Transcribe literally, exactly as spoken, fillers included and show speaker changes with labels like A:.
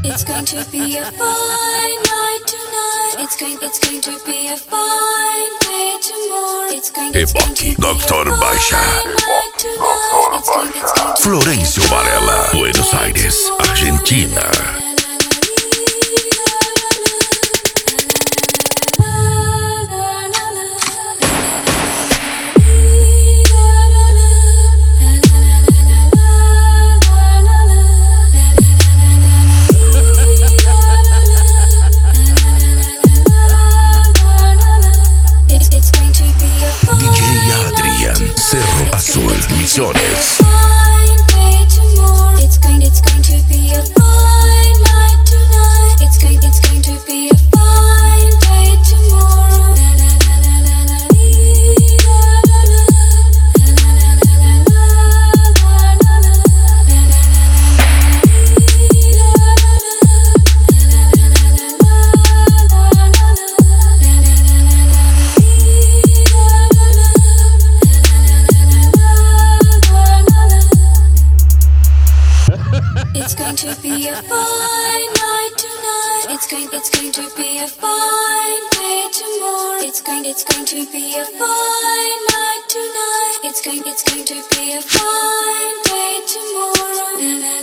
A: It's going to be a fine night tonight. It's going, it's going to be a fine day tomorrow. It's going, it's going to be
B: doutor Baixa.
A: night tonight. It's going, it's going to
B: Florencio Varela, Buenos Aires, Argentina. Cerro Azul, Misiones.
A: fine day tomorrow. It's going, it's going to be a fine night tonight. It's going, it's going to be a fine day tomorrow. La la la la la la dee, la la la. La la la la la la la la la. La la la la la dee, la la la. La la la la la la la la la. La la la la la dee, la la la. It's going to be a fine night tonight. It's going, it's going to be a fine day tomorrow. It's going, it's going to be a fine night tonight. It's going, it's going to be a fine day tomorrow. La, la,